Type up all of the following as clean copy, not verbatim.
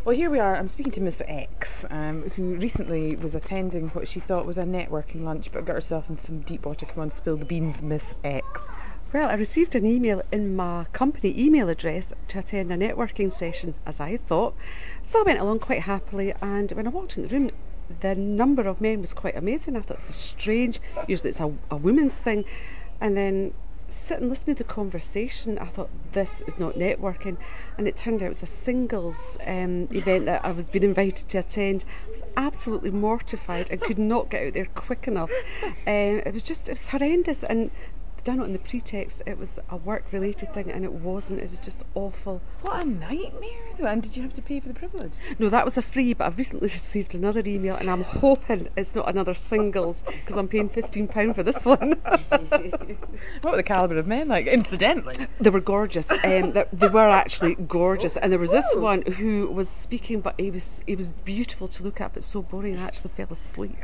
Well, here we are. I'm speaking to Miss X, who recently was attending what she thought was a networking lunch, but got herself in some deep water. Come on, spill the beans, Miss X. Well, I received an email in my company email address to attend a networking session, as I thought. So I went along quite happily, and when I walked in the room, the number of men was quite amazing. I thought, this is strange. Usually it's a women's thing. And then sitting listening to the conversation, I thought, this is not networking. And it turned out it was a singles event that I was being invited to attend. I was absolutely mortified. I could not get out there quick enough. It was horrendous. And done it on the pretext it was a work-related thing, and it wasn't. It was just awful. What a nightmare, though. And did you have to pay for the privilege? No, that was a free, but I've recently received another email, and I'm hoping it's not another singles, because I'm paying £15 for this one. What were the calibre of men like, incidentally? They were gorgeous. They were actually gorgeous. And there was this one who was speaking, but he was beautiful to look at, but so boring I actually fell asleep.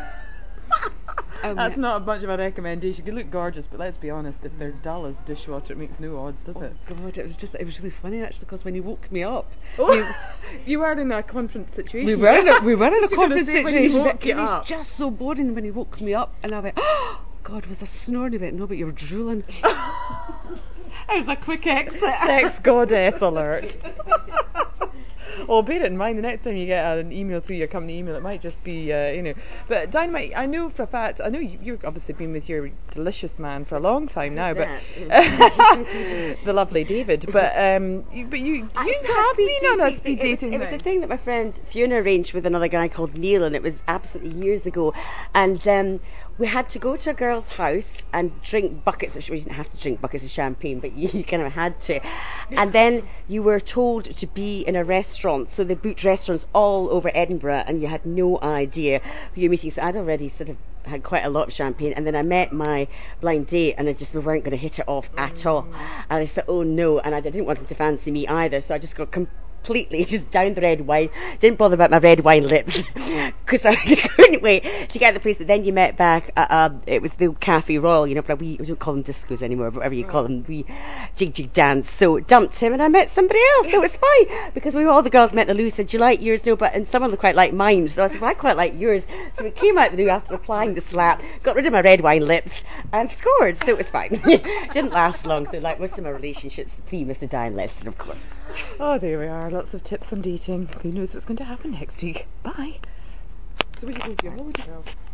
That's not much of a recommendation. You look gorgeous, but let's be honest, if they're dull as dishwater, it makes no odds, does it? God, it was really funny actually, because when he woke me up, you were in a conference situation. We were in a conference situation, but it was just so boring when he woke me up, and I went, oh God, was I snoring? He went, no, but you're drooling. It was a quick exit. Sex goddess alert. Well, bear it in mind the next time you get an email through your company email, it might just be, But Dynamite, I know for a fact, I know you've obviously been with your delicious man for a long time now, but the lovely David. But you have been on a speed dating. It was a thing that my friend Fiona arranged with another guy called Neil, and it was absolutely years ago. And we had to go to a girl's house and drink buckets of, we didn't have to drink buckets of champagne, but you kind of had to. And then you were told to be in a restaurant. So they booked restaurants all over Edinburgh, and you had no idea who you're meeting. So I'd already sort of had quite a lot of champagne, and then I met my blind date, and we weren't going to hit it off at all. And I just thought, oh no, and I didn't want him to fancy me either, so I just got completely just down the red wine. Didn't bother about my red wine lips because I couldn't wait to get the place. But then you met back it was the Cafe Royal, but we don't call them discos anymore, but whatever you call them, we jig dance. So dumped him, and I met somebody else, so it's fine, because all the girls met the loo said, do you like yours? No, but and some of them quite like mine, so I said, well, I quite like yours. So we came out the loo after applying the slap, got rid of my red wine lips and scored, so it was fine. Didn't last long though, like most of my relationships pre Mr. Diane Leston, of course. Oh, there we are. Lots of tips on dating. Who knows what's going to happen next week. Bye. So where are you going for your holidays?